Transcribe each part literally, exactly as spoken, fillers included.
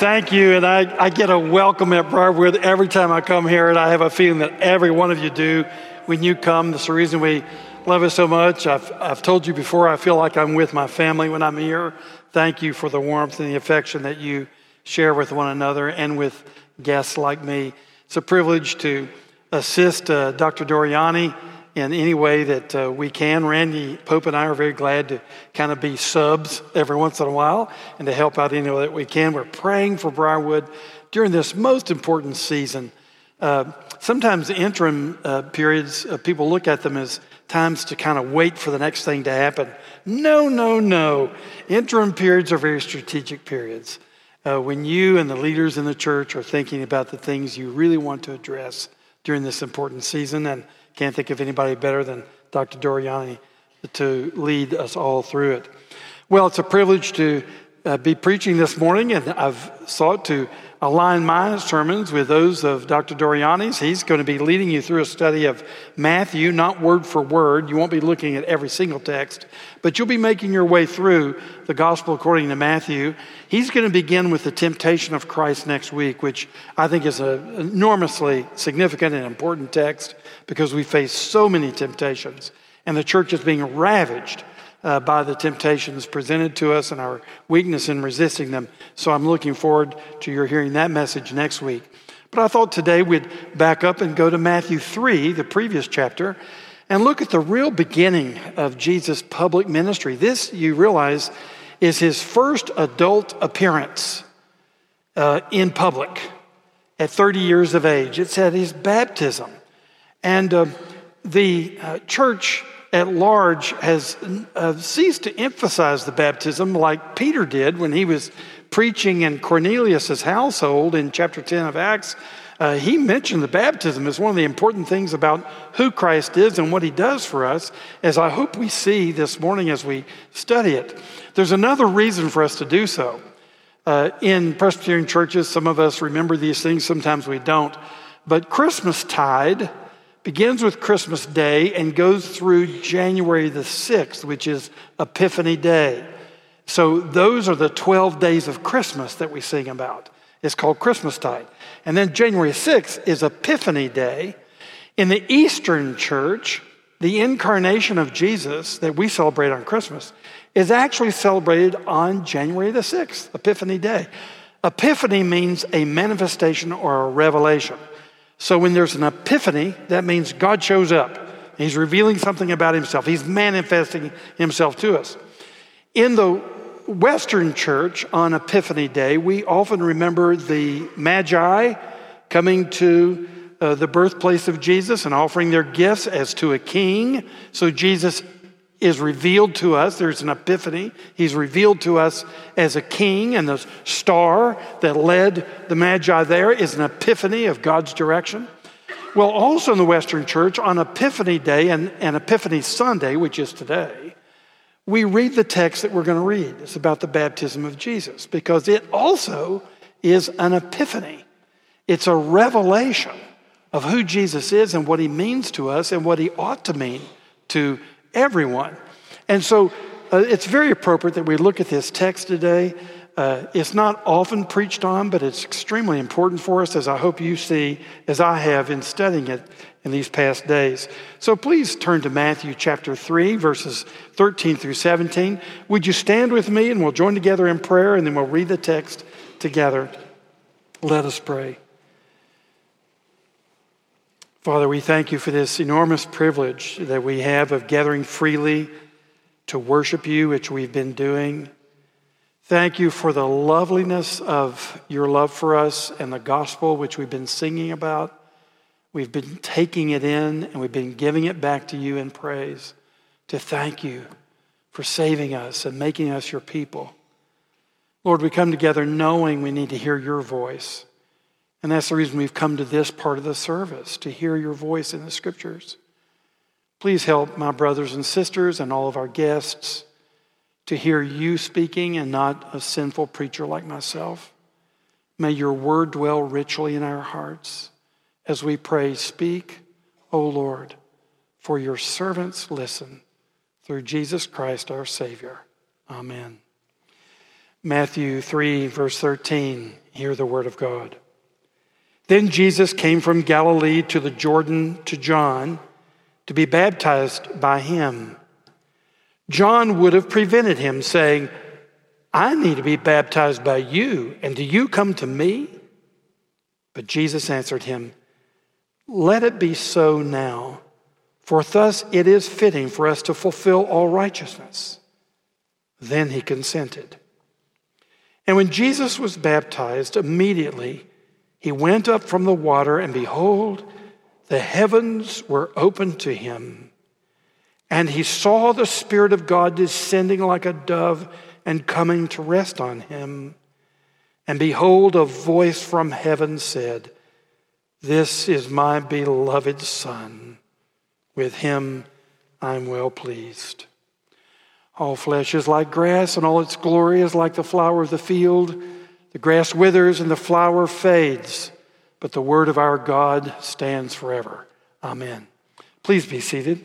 thank you. And I, I get a welcome at Briarwood every time I come here, and I have a feeling that every one of you do when you come. That's the reason we love it so much. I've, I've told you before, I feel like I'm with my family when I'm here. Thank you for the warmth and the affection that you share with one another and with guests like me. It's a privilege to assist uh, Doctor Doriani in any way that uh, we can. Randy Pope and I are very glad to kind of be subs every once in a while and to help out any way that we can. We're praying for Briarwood during this most important season. Uh, sometimes interim uh, periods, uh, people look at them as times to kind of wait for the next thing to happen. No, no, no. Interim periods are very strategic periods. Uh, when you and the leaders in the church are thinking about the things you really want to address during this important season, and can't think of anybody better than Doctor Doriani to lead us all through it. Well, it's a privilege to uh, be preaching this morning, and I've sought to align my sermons with those of Doctor Doriani's. He's going to be leading you through a study of Matthew, not word for word. You won't be looking at every single text, but you'll be making your way through the gospel according to Matthew. He's going to begin with the temptation of Christ next week, which I think is an enormously significant and important text because we face so many temptations, and the church is being ravaged uh, by the temptations presented to us and our weakness in resisting them. So I'm looking forward to your hearing that message next week. But I thought today we'd back up and go to Matthew three, the previous chapter, and look at the real beginning of Jesus' public ministry. This, you realize, is his first adult appearance uh, in public at thirty years of age. It's at his baptism. And uh, the uh, church at large has uh, ceased to emphasize the baptism like Peter did when he was preaching in Cornelius' household in chapter ten of Acts. Uh, he mentioned the baptism as one of the important things about who Christ is and what he does for us, as I hope we see this morning as we study it. There's another reason for us to do so. Uh, in Presbyterian churches, some of us remember these things, sometimes we don't. But Christmastide begins with Christmas Day and goes through January the sixth, which is Epiphany Day. So those are the twelve days of Christmas that we sing about. It's called Christmastide. And then January sixth is Epiphany Day. In the Eastern Church, the incarnation of Jesus that we celebrate on Christmas is actually celebrated on January the sixth, Epiphany Day. Epiphany means a manifestation or a revelation. So when there's an epiphany, that means God shows up. He's revealing something about himself. He's manifesting himself to us. In the Western Church on Epiphany Day, we often remember the Magi coming to uh, the birthplace of Jesus and offering their gifts as to a king. So Jesus is revealed to us. There's an epiphany. He's revealed to us as a king, and the star that led the Magi there is an epiphany of God's direction. Well, also in the Western Church, on Epiphany Day and, and Epiphany Sunday, which is today, we read the text that we're going to read. It's about the baptism of Jesus, because it also is an epiphany. It's a revelation of who Jesus is and what he means to us and what he ought to mean to everyone. And so uh, it's very appropriate that we look at this text today. Uh, it's not often preached on, but it's extremely important for us, as I hope you see, as I have in studying it in these past days. So please turn to Matthew chapter three, verses thirteen through seventeen. Would you stand with me, and we'll join together in prayer, and then we'll read the text together. Let us pray. Father, we thank you for this enormous privilege that we have of gathering freely to worship you, which we've been doing. Thank you for the loveliness of your love for us and the gospel, which we've been singing about. We've been taking it in, and we've been giving it back to you in praise to thank you for saving us and making us your people. Lord, we come together knowing we need to hear your voice. And that's the reason we've come to this part of the service, to hear your voice in the scriptures. Please help my brothers and sisters and all of our guests to hear you speaking and not a sinful preacher like myself. May your word dwell richly in our hearts as we pray, speak, O Lord, for your servants listen. Through Jesus Christ our Savior. Amen. Matthew three, verse thirteen. Hear the word of God. Then Jesus came from Galilee to the Jordan to John to be baptized by him. John would have prevented him, saying, I need to be baptized by you, and do you come to me? But Jesus answered him, let it be so now, for thus it is fitting for us to fulfill all righteousness. Then he consented. And when Jesus was baptized, immediately he went up from the water, and behold, the heavens were opened to him. And he saw the Spirit of God descending like a dove and coming to rest on him. And behold, a voice from heaven said, this is my beloved Son. With him I'm well pleased. All flesh is like grass, and all its glory is like the flower of the field. The grass withers and the flower fades, but the word of our God stands forever. Amen. Please be seated.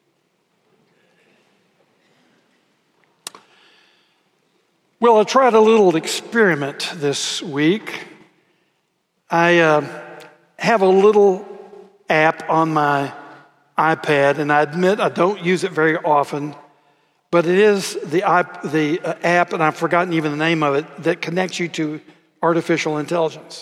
Well, I tried a little experiment this week. I uh, have a little app on my iPad, and I admit I don't use it very often, but it is the, the uh, app, and I've forgotten even the name of it, that connects you to artificial intelligence.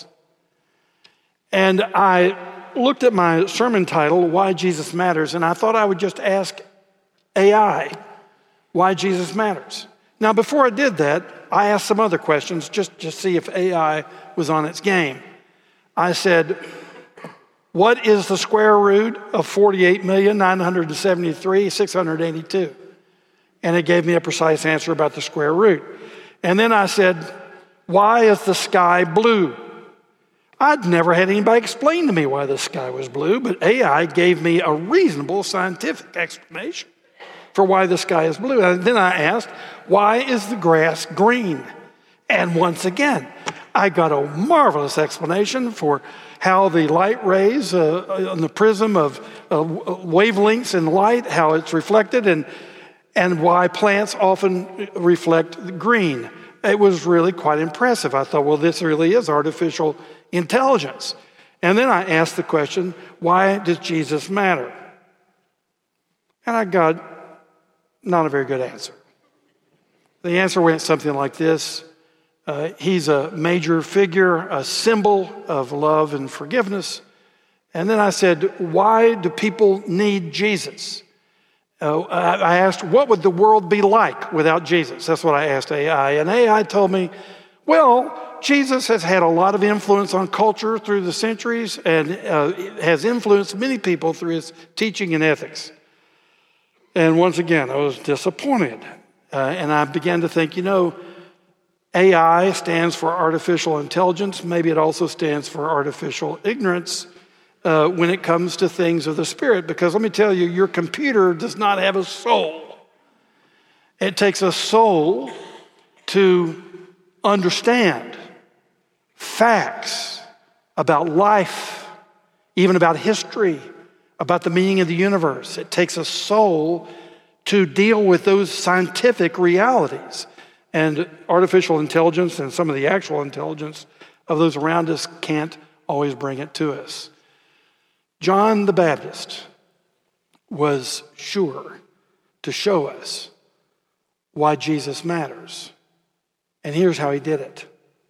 And I looked at my sermon title, Why Jesus Matters, and I thought I would just ask A I why Jesus matters. Now, before I did that, I asked some other questions just to see if A I was on its game. I said, what is the square root of forty-eight million, nine hundred seventy-three thousand, six hundred eighty-two? And it gave me a precise answer about the square root. And then I said, why is the sky blue? I'd never had anybody explain to me why the sky was blue, but A I gave me a reasonable scientific explanation for why the sky is blue. And then I asked, why is the grass green? And once again, I got a marvelous explanation for how the light rays uh, on the prism of uh, wavelengths in light, how it's reflected, and, and why plants often reflect green. It was really quite impressive. I thought, well, this really is artificial intelligence. And then I asked the question, why does Jesus matter? And I got not a very good answer. The answer went something like this. Uh, he's a major figure, a symbol of love and forgiveness. And then I said, why do people need Jesus? Uh, I asked, what would the world be like without Jesus? That's what I asked A I. And A I told me, well, Jesus has had a lot of influence on culture through the centuries and uh, has influenced many people through his teaching and ethics. And once again, I was disappointed. Uh, and I began to think, you know, A I stands for artificial intelligence. Maybe it also stands for artificial ignorance uh, when it comes to things of the Spirit. Because let me tell you, your computer does not have a soul. It takes a soul to understand facts about life, even about history, about the meaning of the universe. It takes a soul to deal with those scientific realities. And artificial intelligence and some of the actual intelligence of those around us can't always bring it to us. John the Baptist was sure to show us why Jesus matters. And here's how he did it.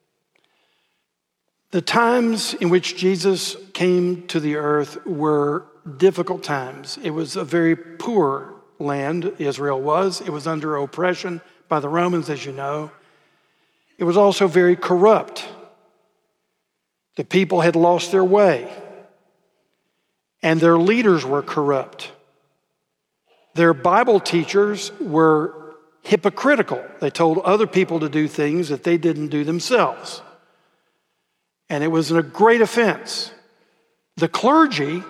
The times in which Jesus came to the earth were difficult times. It was a very poor land, Israel was. It was under oppression by the Romans, as you know. It was also very corrupt. The people had lost their way, and their leaders were corrupt. Their Bible teachers were hypocritical. They told other people to do things that they didn't do themselves. And it was a great offense. The clergy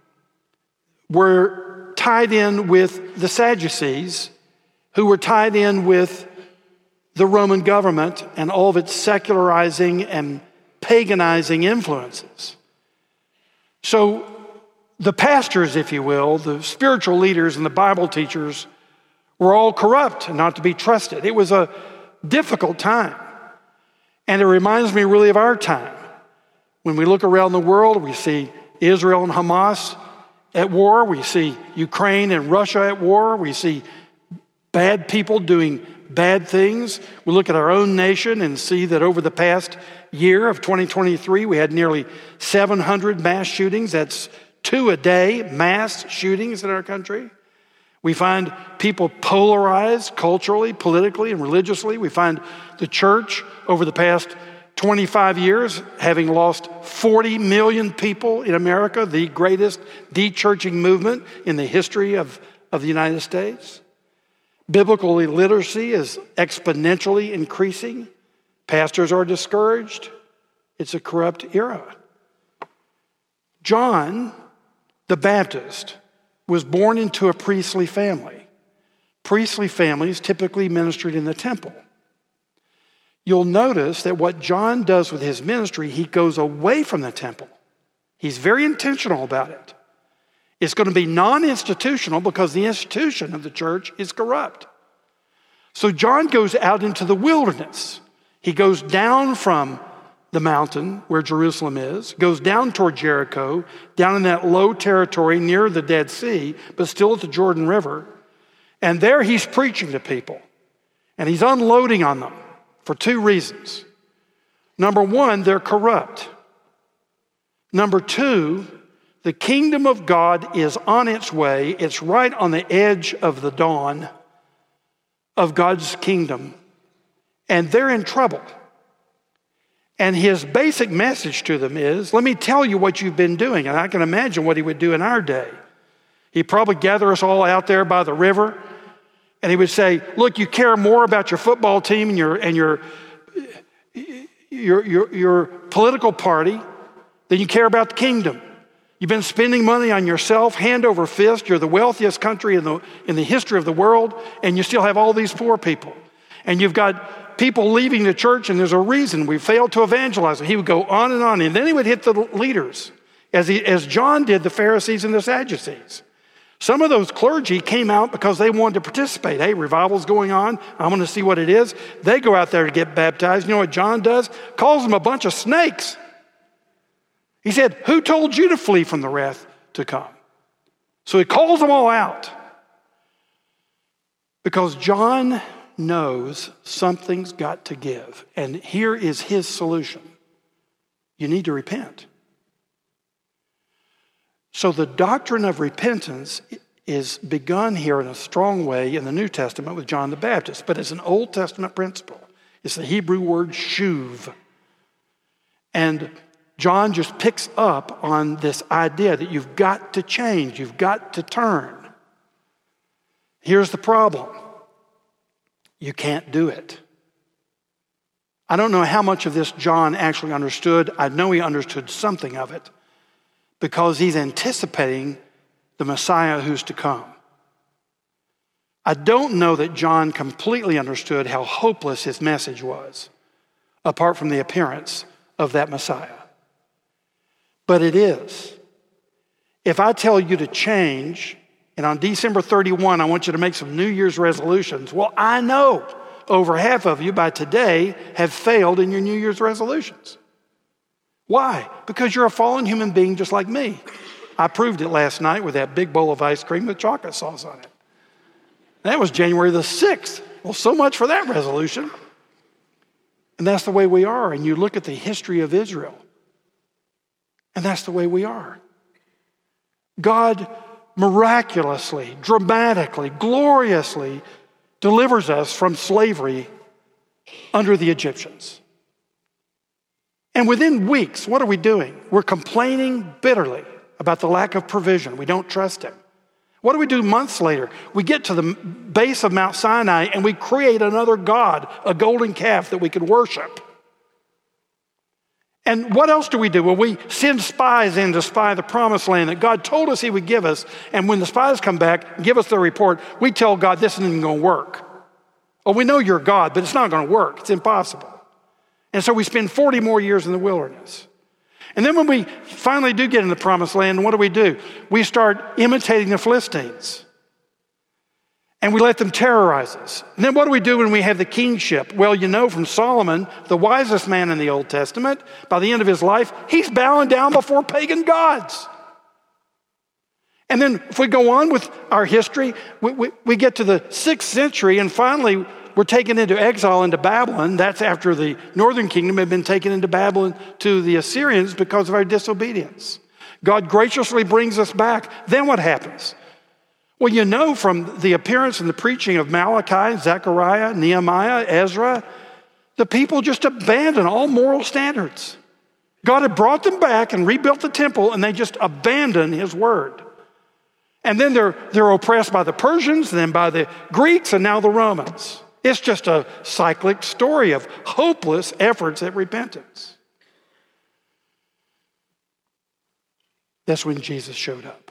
were tied in with the Sadducees, who were tied in with the Roman government and all of its secularizing and paganizing influences. So the pastors, if you will, the spiritual leaders and the Bible teachers were all corrupt and not to be trusted. It was a difficult time. And it reminds me really of our time. When we look around the world, we see Israel and Hamas at war. We see Ukraine and Russia at war. We see bad people doing bad things. We look at our own nation and see that over the past year of twenty twenty-three, we had nearly seven hundred mass shootings. That's two a day, mass shootings in our country. We find people polarized culturally, politically, and religiously. We find the church over the past twenty-five years having lost forty million people in America, the greatest de-churching movement in the history of, of the United States. Biblical illiteracy is exponentially increasing. Pastors are discouraged. It's a corrupt era. John the Baptist was born into a priestly family. Priestly families typically ministered in the temple. You'll notice that what John does with his ministry, he goes away from the temple. He's very intentional about it. It's going to be non-institutional because the institution of the church is corrupt. So John goes out into the wilderness. He goes down from the mountain where Jerusalem is, goes down toward Jericho, down in that low territory near the Dead Sea, but still at the Jordan River. And there he's preaching to people. And he's unloading on them for two reasons. Number one, they're corrupt. Number two, the kingdom of God is on its way. It's right on the edge of the dawn of God's kingdom. And they're in trouble. And his basic message to them is, let me tell you what you've been doing. And I can imagine what he would do in our day. He'd probably gather us all out there by the river. And he would say, look, you care more about your football team and your, and your, your, your, your political party than you care about the kingdom. You've been spending money on yourself, hand over fist. You're the wealthiest country in the, in the history of the world, and you still have all these poor people. And you've got people leaving the church, and there's a reason we failed to evangelize. He would go on and on, and then he would hit the leaders, as, he, as John did the Pharisees and the Sadducees. Some of those clergy came out because they wanted to participate. Hey, revival's going on. I want to see what it is. They go out there to get baptized. You know what John does? Calls them a bunch of snakes. He said, who told you to flee from the wrath to come? So he calls them all out. Because John knows something's got to give. And here is his solution. You need to repent. So the doctrine of repentance is begun here in a strong way in the New Testament with John the Baptist. But it's an Old Testament principle. It's the Hebrew word shuv. And John just picks up on this idea that you've got to change, you've got to turn. Here's the problem. You can't do it. I don't know how much of this John actually understood. I know he understood something of it because he's anticipating the Messiah who's to come. I don't know that John completely understood how hopeless his message was, apart from the appearance of that Messiah. But it is. If I tell you to change, and on December thirty-first, I want you to make some New Year's resolutions, well, I know over half of you by today have failed in your New Year's resolutions. Why? Because you're a fallen human being just like me. I proved it last night with that big bowl of ice cream with chocolate sauce on it. That was January the sixth. Well, so much for that resolution. And that's the way we are. And you look at the history of Israel, and that's the way we are. God miraculously, dramatically, gloriously delivers us from slavery under the Egyptians. And within weeks, what are we doing? We're complaining bitterly about the lack of provision. We don't trust him. What do we do months later? We get to the base of Mount Sinai and we create another god, a golden calf that we could worship. And what else do we do? Well, we send spies in to spy the promised land that God told us he would give us. And when the spies come back and give us their report, we tell God this isn't even going to work. Oh, we know you're God, but it's not going to work. It's impossible. And so we spend forty more years in the wilderness. And then when we finally do get in the promised land, what do we do? We start imitating the Philistines. And we let them terrorize us. And then what do we do when we have the kingship? Well, you know from Solomon, the wisest man in the Old Testament, by the end of his life, he's bowing down before pagan gods. And then if we go on with our history, we, we, we get to the sixth century, and finally we're taken into exile into Babylon. That's after the northern kingdom had been taken into Babylon to the Assyrians because of our disobedience. God graciously brings us back. Then what happens? Well, you know from the appearance and the preaching of Malachi, Zechariah, Nehemiah, Ezra, the people just abandoned all moral standards. God had brought them back and rebuilt the temple, and they just abandoned his word. And then they're, they're oppressed by the Persians, then by the Greeks, and now the Romans. It's just a cyclic story of hopeless efforts at repentance. That's when Jesus showed up.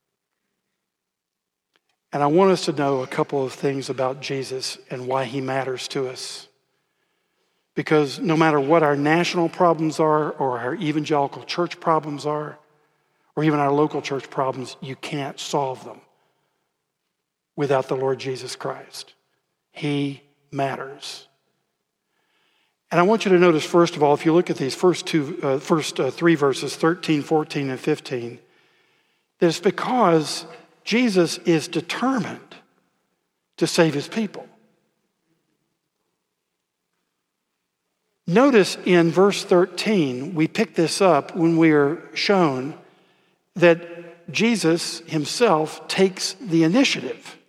And I want us to know a couple of things about Jesus and why he matters to us. Because no matter what our national problems are, or our evangelical church problems are, or even our local church problems, you can't solve them without the Lord Jesus Christ. He matters. And I want you to notice, first of all, if you look at these first two, uh, first uh, three verses, thirteen, fourteen, and fifteen, that it's because Jesus is determined to save his people. Notice in verse thirteen, we pick this up when we are shown that Jesus himself takes the initiative.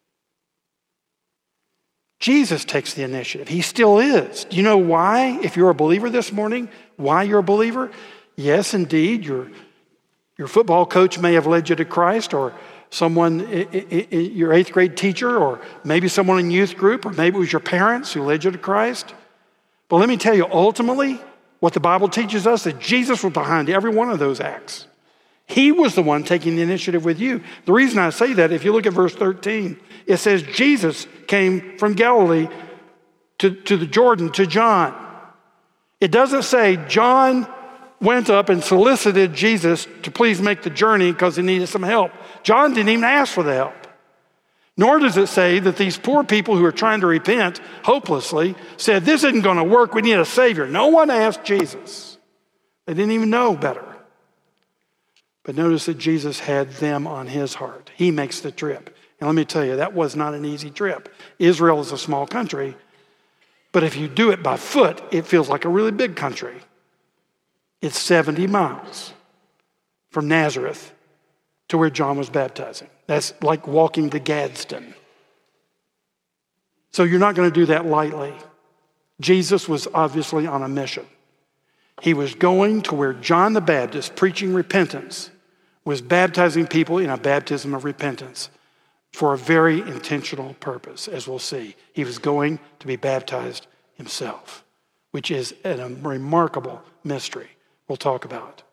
Jesus takes the initiative. He still is. Do you know why, if you're a believer this morning, why you're a believer? Yes, indeed, your, your football coach may have led you to Christ, or someone, your eighth grade teacher, or maybe someone in youth group, or maybe it was your parents who led you to Christ. But let me tell you, ultimately, what the Bible teaches us, that Jesus was behind every one of those acts. He was the one taking the initiative with you. The reason I say that, if you look at verse thirteen, it says Jesus came from Galilee to, to the Jordan to John. It doesn't say John went up and solicited Jesus to please make the journey because he needed some help. John didn't even ask for the help. Nor does it say that these poor people who are trying to repent hopelessly said, this isn't going to work, we need a Savior. No one asked Jesus. They didn't even know better. But notice that Jesus had them on his heart. He makes the trip. And let me tell you, that was not an easy trip. Israel is a small country, but if you do it by foot, it feels like a really big country. It's seventy miles from Nazareth to where John was baptizing. That's like walking to Gadsden. So you're not going to do that lightly. Jesus was obviously on a mission. He was going to where John the Baptist, preaching repentance, was baptizing people in a baptism of repentance for a very intentional purpose, as we'll see. He was going to be baptized himself, which is a remarkable mystery we'll talk about.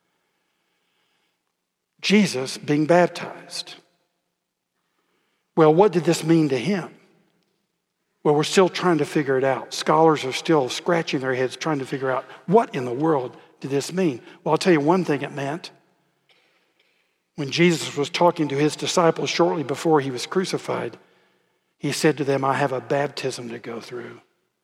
Jesus being baptized. Well, what did this mean to him? Well, we're still trying to figure it out. Scholars are still scratching their heads trying to figure out, what in the world did this mean? Well, I'll tell you one thing it meant. When Jesus was talking to his disciples shortly before he was crucified, he said to them, I have a baptism to go through.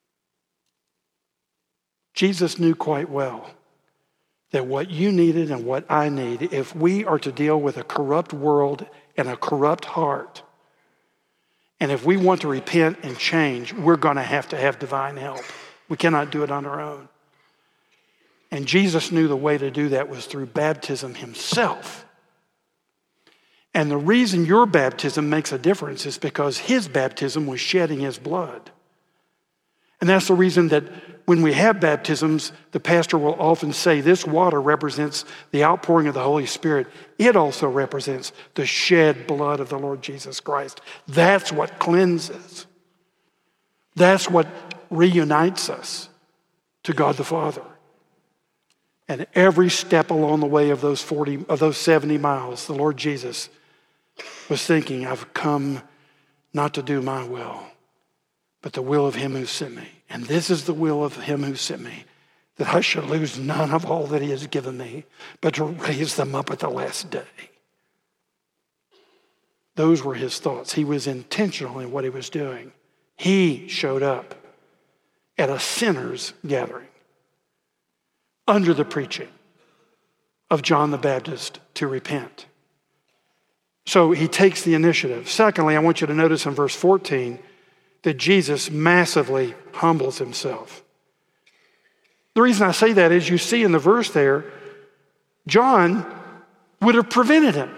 Jesus knew quite well that what you needed and what I need, if we are to deal with a corrupt world and a corrupt heart, and if we want to repent and change, we're going to have to have divine help. We cannot do it on our own. And Jesus knew the way to do that was through baptism himself. And the reason your baptism makes a difference is because his baptism was shedding his blood. And that's the reason that when we have baptisms, the pastor will often say this water represents the outpouring of the Holy Spirit. It also represents the shed blood of the Lord Jesus Christ. That's what cleanses. That's what reunites us to God the Father. And every step along the way of those forty, of those seventy miles, the Lord Jesus was thinking, I've come not to do my will, but the will of him who sent me. And this is the will of him who sent me, that I should lose none of all that he has given me, but to raise them up at the last day. Those were his thoughts. He was intentional in what he was doing. He showed up at a sinner's gathering under the preaching of John the Baptist to repent. So he takes the initiative. Secondly, I want you to notice in verse fourteen that Jesus massively humbles himself. The reason I say that is you see in the verse there, John would have prevented him.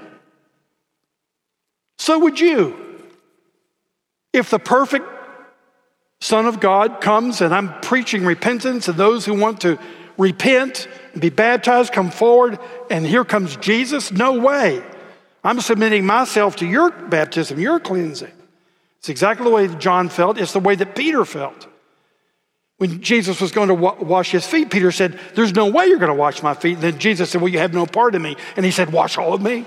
So would you. If the perfect Son of God comes and I'm preaching repentance and those who want to repent and be baptized come forward and here comes Jesus, no way. I'm submitting myself to your baptism, your cleansing. It's exactly the way that John felt. It's the way that Peter felt. When Jesus was going to wa- wash his feet, Peter said, there's no way you're going to wash my feet. And then Jesus said, well, you have no part in me. And he said, wash all of me.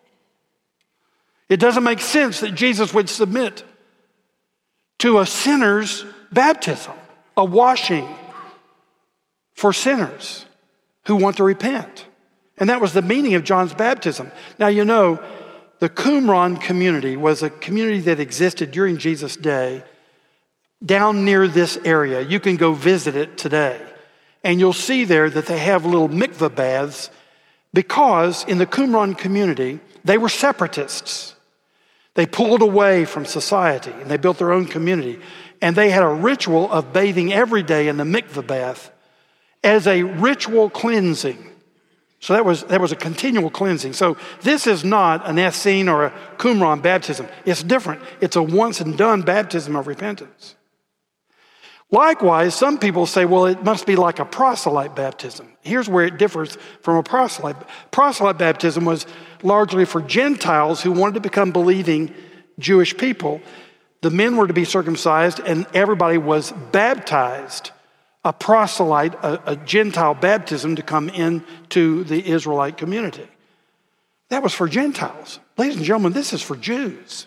It doesn't make sense that Jesus would submit to a sinner's baptism, a washing for sinners who want to repent. And that was the meaning of John's baptism. Now, you know, the Qumran community was a community that existed during Jesus' day down near this area. You can go visit it today. And you'll see there that they have little mikveh baths because in the Qumran community, they were separatists. They pulled away from society and they built their own community. And they had a ritual of bathing every day in the mikveh bath as a ritual cleansing. So that was, that was a continual cleansing. So this is not an Essene or a Qumran baptism. It's different. It's a once and done baptism of repentance. Likewise, some people say, well, it must be like a proselyte baptism. Here's where it differs from a proselyte. Proselyte baptism was largely for Gentiles who wanted to become believing Jewish people. The men were to be circumcised and everybody was baptized. A proselyte, a, a Gentile baptism to come into the Israelite community. That was for Gentiles. Ladies and gentlemen, this is for Jews.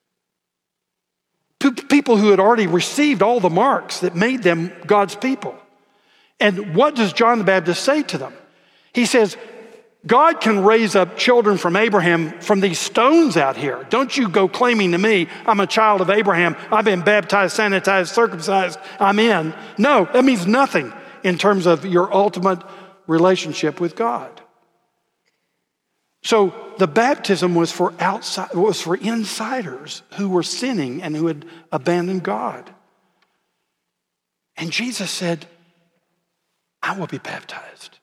P- people who had already received all the marks that made them God's people. And what does John the Baptist say to them? He says, God can raise up children from Abraham from these stones out here. Don't you go claiming to me, I'm a child of Abraham. I've been baptized, sanitized, circumcised. I'm in. No, that means nothing in terms of your ultimate relationship with God. So the baptism was for outside, was for insiders who were sinning and who had abandoned God. And Jesus said, I will be baptized.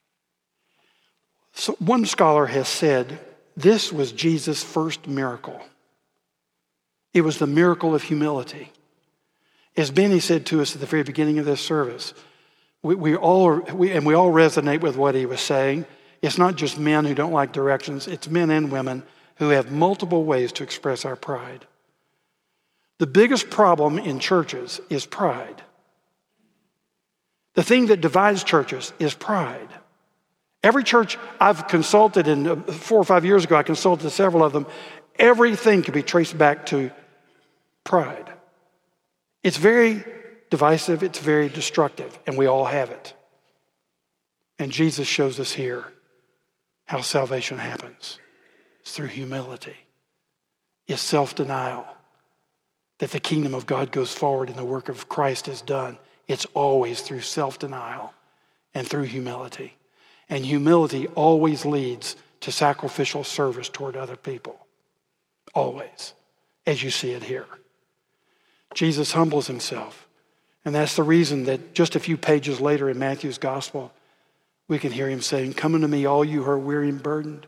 So one scholar has said this was Jesus' first miracle. It was the miracle of humility. As Benny said to us at the very beginning of this service, we, we all we, and we all resonate with what he was saying. It's not just men who don't like directions. It's men and women who have multiple ways to express our pride. The biggest problem in churches is pride. The thing that divides churches is pride. Every church I've consulted, in four or five years ago, I consulted several of them. Everything can be traced back to pride. It's very divisive. It's very destructive, and we all have it. And Jesus shows us here how salvation happens. It's through humility. It's self-denial. That the kingdom of God goes forward and the work of Christ is done. It's always through self-denial and through humility. And humility always leads to sacrificial service toward other people. Always, as you see it here. Jesus humbles himself. And that's the reason that just a few pages later in Matthew's gospel, we can hear him saying, come unto me, all you who are weary and burdened,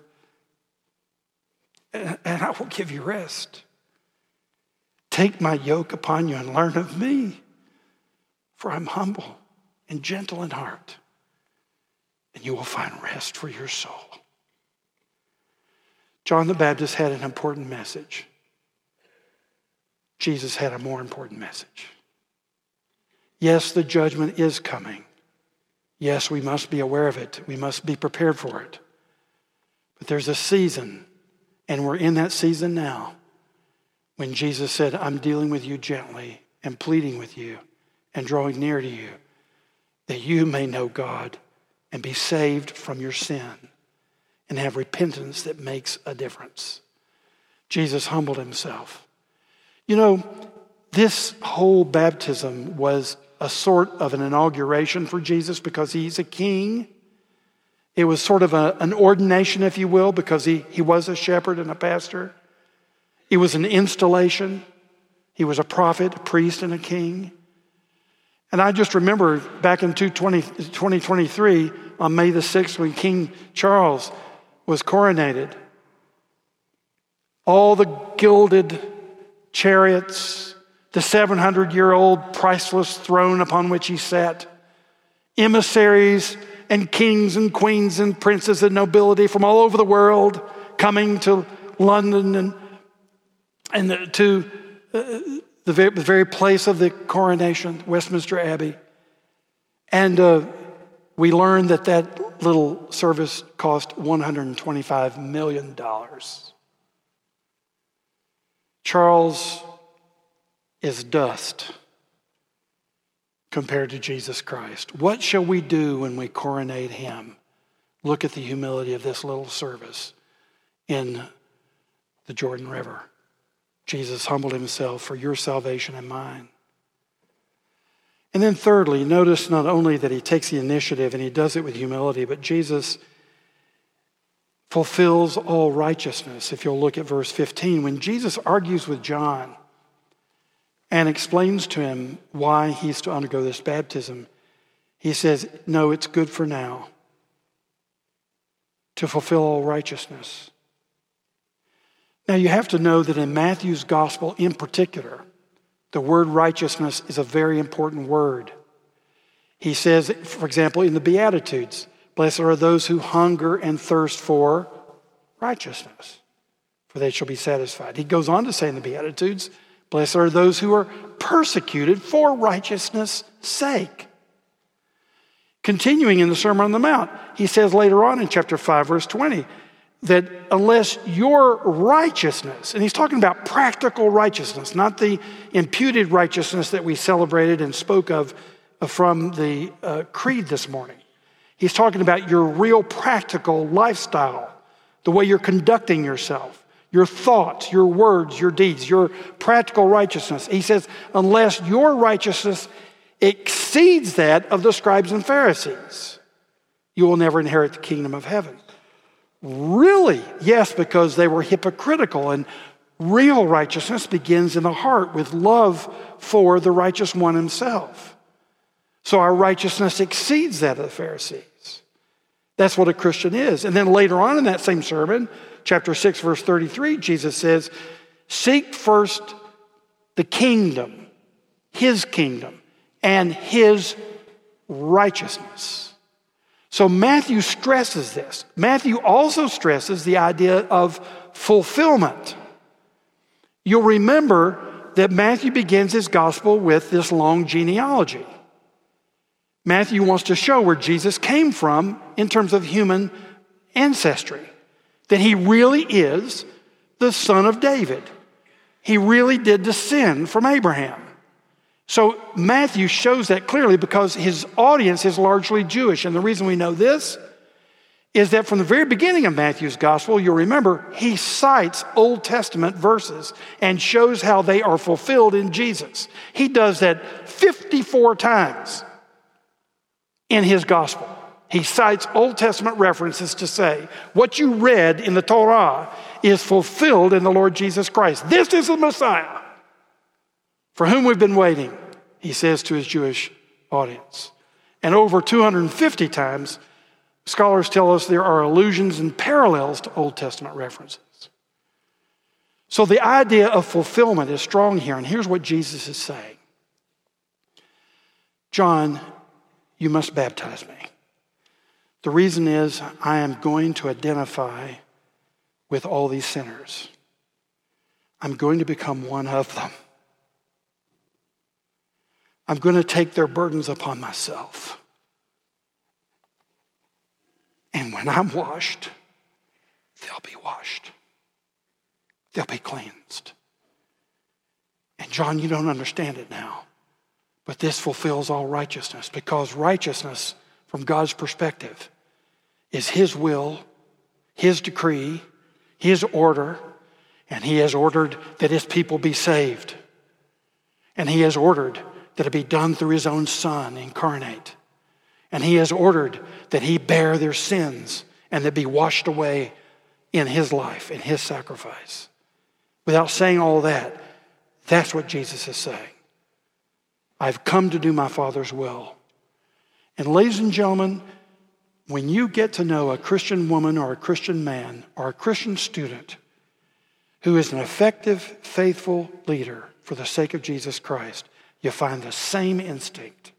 and I will give you rest. Take my yoke upon you and learn of me, for I'm humble and gentle in heart, and you will find rest for your soul. John the Baptist had an important message. Jesus had a more important message. Yes, the judgment is coming. Yes, we must be aware of it. We must be prepared for it. But there's a season, and we're in that season now, when Jesus said, I'm dealing with you gently and pleading with you and drawing near to you, that you may know God and be saved from your sin and have repentance that makes a difference. Jesus humbled himself. You know, this whole baptism was a sort of an inauguration for Jesus because he's a king. It was sort of a, an ordination, if you will, because he, he was a shepherd and a pastor. It was an installation. He was a prophet, a priest, and a king. And I just remember back in twenty twenty-three, on May the sixth, when King Charles was coronated, all the gilded chariots, the seven hundred year old priceless throne upon which he sat, emissaries and kings and queens and princes and nobility from all over the world coming to London and, and the, to uh, the, very, the very place of the coronation, Westminster Abbey. And uh, we learned that that little service cost one hundred twenty-five million dollars. Charles is dust compared to Jesus Christ. What shall we do when we coronate him? Look at the humility of this little service in the Jordan River. Jesus humbled himself for your salvation and mine. And then thirdly, notice not only that he takes the initiative and he does it with humility, but Jesus fulfills all righteousness. If you'll look at verse fifteen, when Jesus argues with John and explains to him why he's to undergo this baptism, he says, no, it's good for now to fulfill all righteousness. Now you have to know that in Matthew's gospel in particular, the word righteousness is a very important word. He says, for example, in the Beatitudes, blessed are those who hunger and thirst for righteousness, for they shall be satisfied. He goes on to say in the Beatitudes, blessed are those who are persecuted for righteousness' sake. Continuing in the Sermon on the Mount, he says later on in chapter five, verse twenty, that unless your righteousness, and he's talking about practical righteousness, not the imputed righteousness that we celebrated and spoke of from the uh, creed this morning. He's talking about your real practical lifestyle, the way you're conducting yourself, your thoughts, your words, your deeds, your practical righteousness. He says, unless your righteousness exceeds that of the scribes and Pharisees, you will never inherit the kingdom of heaven. Really? Yes, because they were hypocritical, and real righteousness begins in the heart with love for the righteous one himself. So our righteousness exceeds that of the Pharisees. That's what a Christian is. And then later on in that same sermon, chapter six, verse thirty-three, Jesus says, seek first the kingdom, his kingdom, and his righteousness. So Matthew stresses this. Matthew also stresses the idea of fulfillment. You'll remember that Matthew begins his gospel with this long genealogy. Matthew wants to show where Jesus came from in terms of human ancestry, that he really is the son of David. He really did descend from Abraham. So Matthew shows that clearly because his audience is largely Jewish. And the reason we know this is that from the very beginning of Matthew's gospel, you'll remember, he cites Old Testament verses and shows how they are fulfilled in Jesus. He does that fifty-four times in his gospel. He cites Old Testament references to say, what you read in the Torah is fulfilled in the Lord Jesus Christ. This is the Messiah for whom we've been waiting, he says to his Jewish audience. And over two hundred fifty times, scholars tell us there are allusions and parallels to Old Testament references. So the idea of fulfillment is strong here, and here's what Jesus is saying. John, you must baptize me. The reason is I am going to identify with all these sinners. I'm going to become one of them. I'm going to take their burdens upon myself. And when I'm washed, they'll be washed. They'll be cleansed. And John, you don't understand it now, but this fulfills all righteousness, because righteousness, from God's perspective, is his will, his decree, his order. And he has ordered that his people be saved. And he has ordered that it be done through his own Son incarnate. And he has ordered that he bear their sins and that be washed away in his life, in his sacrifice. Without saying all that, that's what Jesus is saying. I've come to do my Father's will. And ladies and gentlemen, when you get to know a Christian woman or a Christian man or a Christian student who is an effective, faithful leader for the sake of Jesus Christ, you find the same instinct.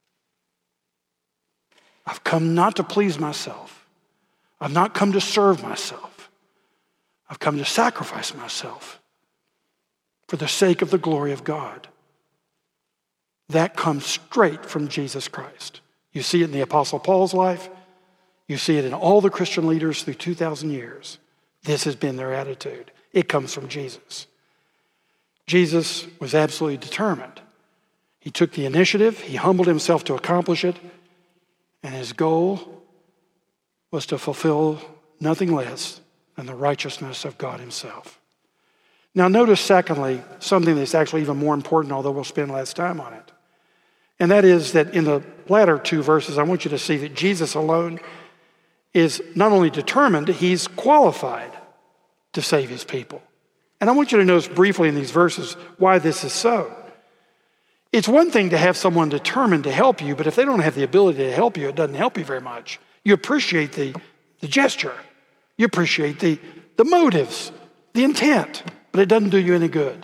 I've come not to please myself. I've not come to serve myself. I've come to sacrifice myself for the sake of the glory of God. That comes straight from Jesus Christ. You see it in the Apostle Paul's life. You see it in all the Christian leaders through two thousand years. This has been their attitude. It comes from Jesus. Jesus was absolutely determined. He took the initiative. He humbled himself to accomplish it. And his goal was to fulfill nothing less than the righteousness of God himself. Now notice, secondly, something that's actually even more important, although we'll spend less time on it. And that is that in the latter two verses, I want you to see that Jesus alone is not only determined, he's qualified to save his people. And I want you to notice briefly in these verses why this is so. It's one thing to have someone determined to help you, but if they don't have the ability to help you, it doesn't help you very much. You appreciate the, the gesture. You appreciate the, the motives, the intent, but it doesn't do you any good.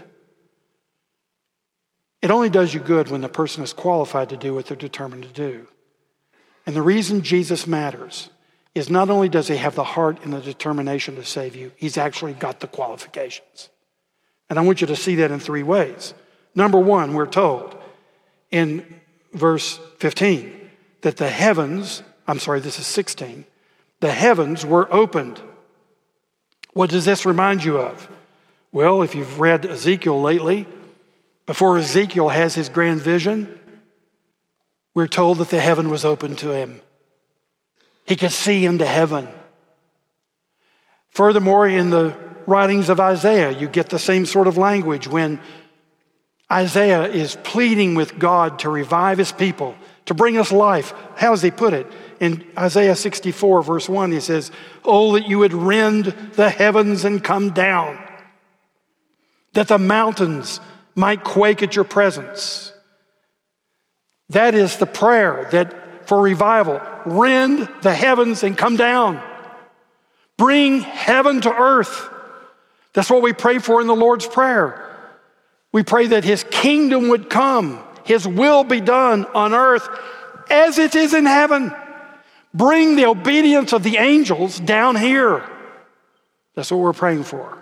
It only does you good when the person is qualified to do what they're determined to do. And the reason Jesus matters is not only does he have the heart and the determination to save you, he's actually got the qualifications. And I want you to see that in three ways. Number one, we're told in verse fifteen that the heavens, I'm sorry, this is sixteen, the heavens were opened. What does this remind you of? Well, if you've read Ezekiel lately, before Ezekiel has his grand vision, we're told that the heaven was opened to him. He could see into heaven. Furthermore, in the writings of Isaiah, you get the same sort of language when Isaiah is pleading with God to revive his people, to bring us life. How does he put it? In Isaiah sixty-four, verse one, he says, "Oh, that you would rend the heavens and come down, that the mountains might quake at your presence." That is the prayer that for revival. Rend the heavens and come down. Bring heaven to earth. That's what we pray for in the Lord's Prayer. We pray that his kingdom would come, his will be done on earth as it is in heaven. Bring the obedience of the angels down here. That's what we're praying for.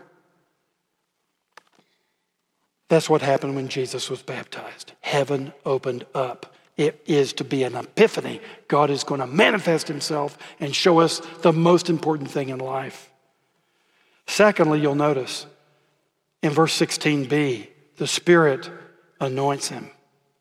That's what happened when Jesus was baptized. Heaven opened up. It is to be an epiphany. God is going to manifest himself and show us the most important thing in life. Secondly, you'll notice in verse sixteen b, the Spirit anoints him.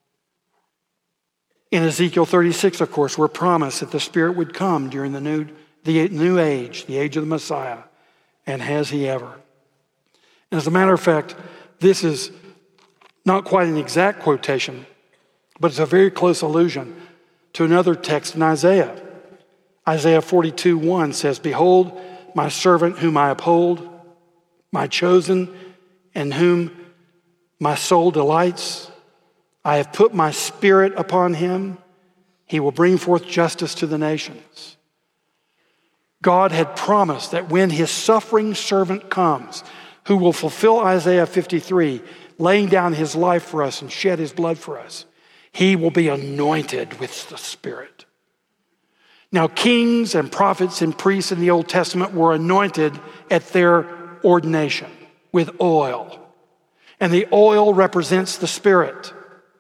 In Ezekiel thirty-six, of course, we're promised that the Spirit would come during the new, the new age, the age of the Messiah, and has he ever. And as a matter of fact, this is not quite an exact quotation, but it's a very close allusion to another text in Isaiah. Isaiah forty-two one says, "Behold, my servant whom I uphold, my chosen, in whom my soul delights. I have put my Spirit upon him. He will bring forth justice to the nations." God had promised that when his suffering servant comes, who will fulfill Isaiah fifty-three, laying down his life for us and shed his blood for us, he will be anointed with the Spirit. Now, kings and prophets and priests in the Old Testament were anointed at their ordination with oil. And the oil represents the Spirit.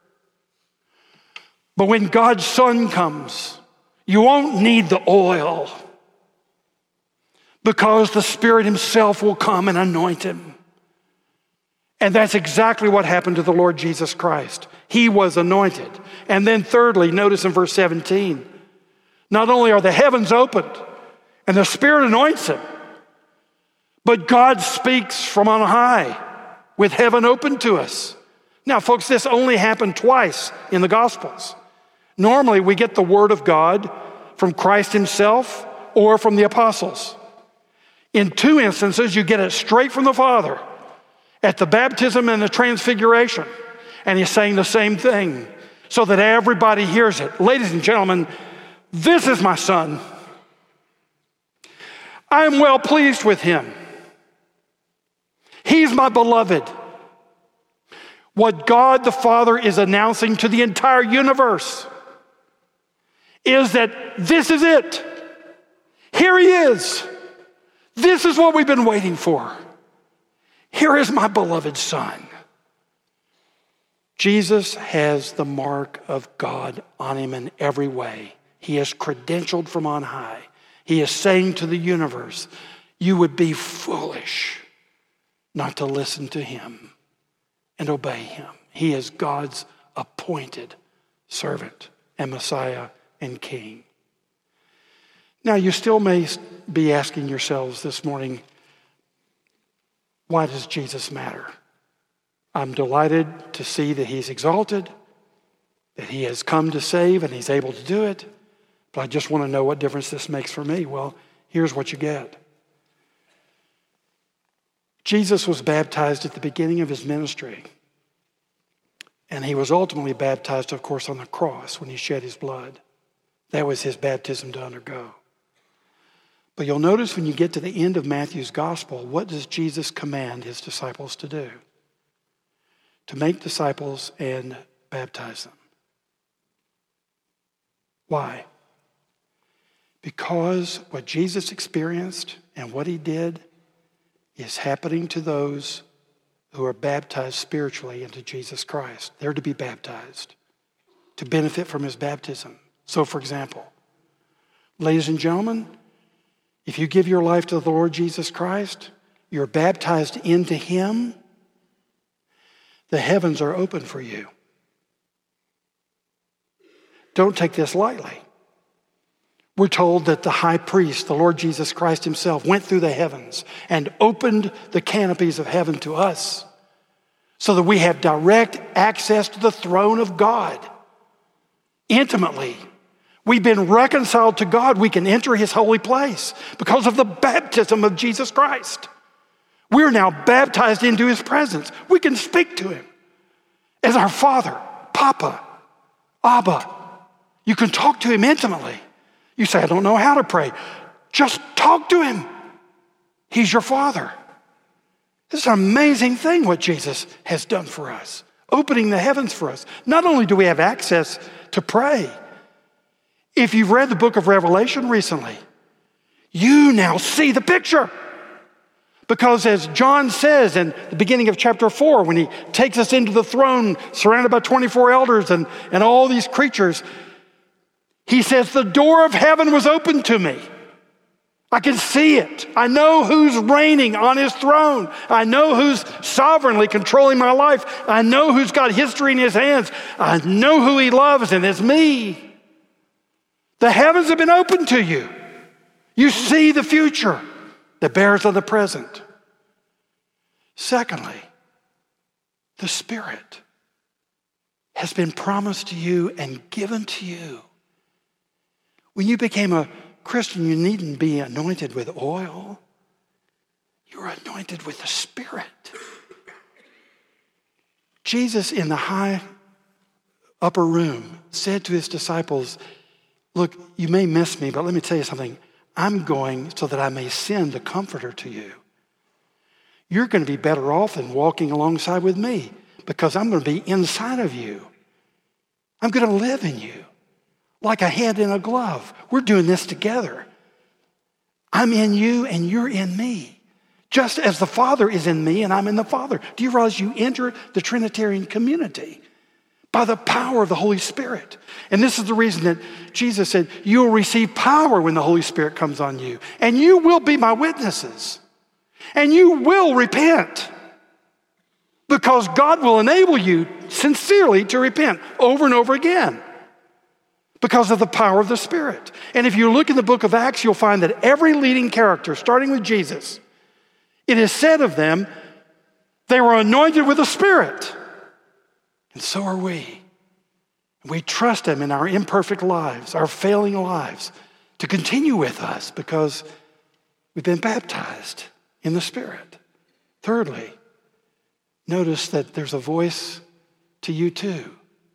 But when God's Son comes, you won't need the oil, because the Spirit himself will come and anoint him. And that's exactly what happened to the Lord Jesus Christ. He was anointed. And then thirdly, notice in verse seventeen, not only are the heavens opened and the Spirit anoints him, But God speaks from on high with heaven open to us. Now, folks, this only happened twice in the Gospels. Normally, we get the word of God from Christ himself or from the apostles. In two instances, you get it straight from the Father at the baptism and the transfiguration. And he's saying the same thing so that everybody hears it. Ladies and gentlemen, this is my son. I am well pleased with him. He's my beloved. What God the Father is announcing to the entire universe is that this is it. Here he is. This is what we've been waiting for. Here is my beloved son. Jesus has the mark of God on him in every way. He is credentialed from on high. He is saying to the universe, you would be foolish not to listen to him and obey him. He is God's appointed servant and Messiah and King. Now, you still may be asking yourselves this morning, why does Jesus matter? I'm delighted to see that he's exalted, that he has come to save and he's able to do it. But I just want to know what difference this makes for me. Well, here's what you get. Jesus was baptized at the beginning of his ministry. And he was ultimately baptized, of course, on the cross when he shed his blood. That was his baptism to undergo. But you'll notice when you get to the end of Matthew's gospel, what does Jesus command his disciples to do? To make disciples and baptize them. Why? Because what Jesus experienced and what he did is happening to those who are baptized spiritually into Jesus Christ. They're to be baptized to benefit from his baptism. So, for example, ladies and gentlemen, if you give your life to the Lord Jesus Christ, you're baptized into him, the heavens are open for you. Don't take this lightly. We're told that the high priest, the Lord Jesus Christ himself, went through the heavens and opened the canopies of heaven to us so that we have direct access to the throne of God intimately. We've been reconciled to God. We can enter his holy place because of the baptism of Jesus Christ. We're now baptized into his presence. We can speak to him as our Father, Papa, Abba. You can talk to him intimately. You say, I don't know how to pray. Just talk to him. He's your Father. This is an amazing thing what Jesus has done for us, opening the heavens for us. Not only do we have access to pray, if you've read the book of Revelation recently, you now see the picture. Because as John says in the beginning of chapter four, when he takes us into the throne, surrounded by twenty-four elders and, and all these creatures, he says, the door of heaven was opened to me. I can see it. I know who's reigning on his throne. I know who's sovereignly controlling my life. I know who's got history in his hands. I know who he loves, and it's me. The heavens have been opened to you. You see the future that bears on the present. Secondly, the Spirit has been promised to you and given to you. When you became a Christian, you needn't be anointed with oil. You were anointed with the Spirit. Jesus in the high upper room said to his disciples, look, you may miss me, but let me tell you something. I'm going so that I may send the Comforter to you. You're going to be better off than walking alongside with me because I'm going to be inside of you. I'm going to live in you like a hand in a glove. We're doing this together. I'm in you and you're in me. Just as the Father is in me and I'm in the Father. Do you realize you enter the Trinitarian community by the power of the Holy Spirit? And this is the reason that Jesus said, you will receive power when the Holy Spirit comes on you. And you will be my witnesses. And you will repent. Because God will enable you sincerely to repent over and over again. Because of the power of the Spirit. And if you look in the book of Acts, you'll find that every leading character, starting with Jesus, It is said of them, they were anointed with the Spirit. And so are we. We trust him in our imperfect lives, our failing lives, to continue with us because we've been baptized in the Spirit. Thirdly, notice that there's a voice to you too.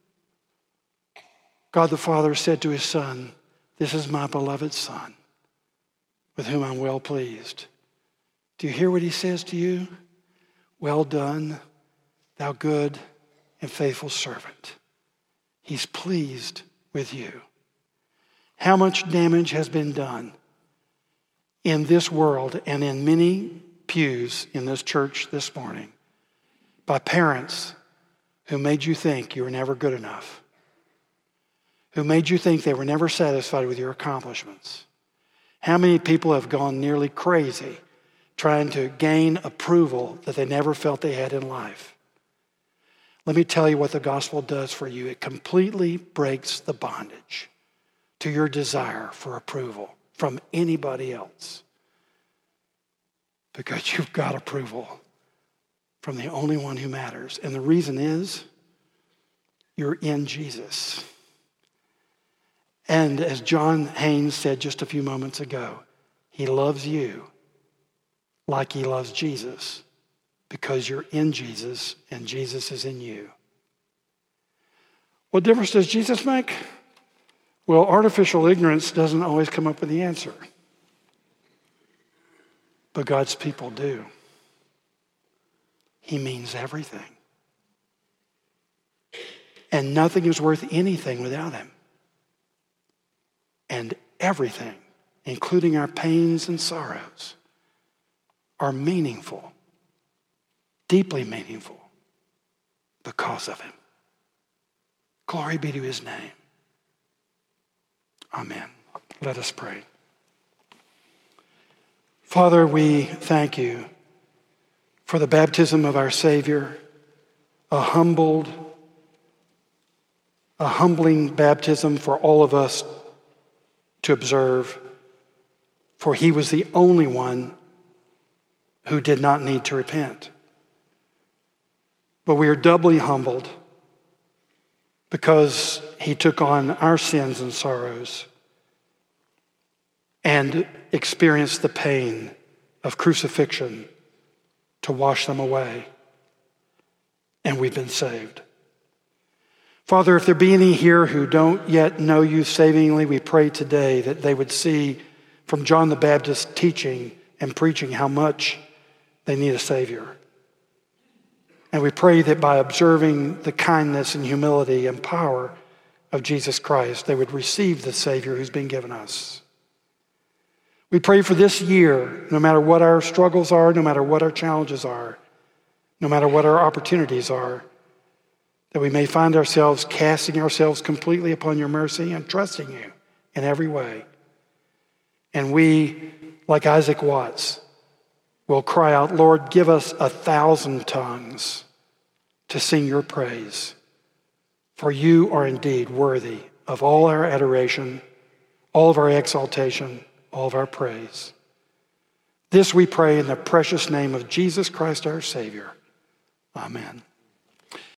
God the Father said to his Son, "This is my beloved Son, with whom I'm well pleased." Do you hear what he says to you? "Well done, thou good and faithful servant." He's pleased with you. How much damage has been done in this world and in many pews in this church this morning by parents who made you think you were never good enough, who made you think they were never satisfied with your accomplishments. How many people have gone nearly crazy trying to gain approval that they never felt they had in life? Let me tell you what the gospel does for you. It completely breaks the bondage to your desire for approval from anybody else, because you've got approval from the only one who matters. And the reason is you're in Jesus. And as John Haynes said just a few moments ago, he loves you like he loves Jesus because you're in Jesus and Jesus is in you. What difference does Jesus make? Well, artificial ignorance doesn't always come up with the answer. But God's people do. He means everything. And nothing is worth anything without him. And everything, including our pains and sorrows, are meaningful, deeply meaningful, because of him. Glory be to his name. Amen. Let us pray. Father, we thank you for the baptism of our Savior, a humbled, a humbling baptism for all of us to observe, for he was the only one who did not need to repent. But we are doubly humbled because he took on our sins and sorrows and experienced the pain of crucifixion to wash them away. And we've been saved. Father, if there be any here who don't yet know you savingly, we pray today that they would see from John the Baptist's teaching and preaching how much they need a Savior. And we pray that by observing the kindness and humility and power of Jesus Christ, they would receive the Savior who's been given us. We pray for this year, no matter what our struggles are, no matter what our challenges are, no matter what our opportunities are, that we may find ourselves casting ourselves completely upon your mercy and trusting you in every way. And we, like Isaac Watts, will cry out, Lord, give us a thousand tongues to sing your praise. For you are indeed worthy of all our adoration, all of our exaltation, all of our praise. This we pray in the precious name of Jesus Christ our Savior. Amen.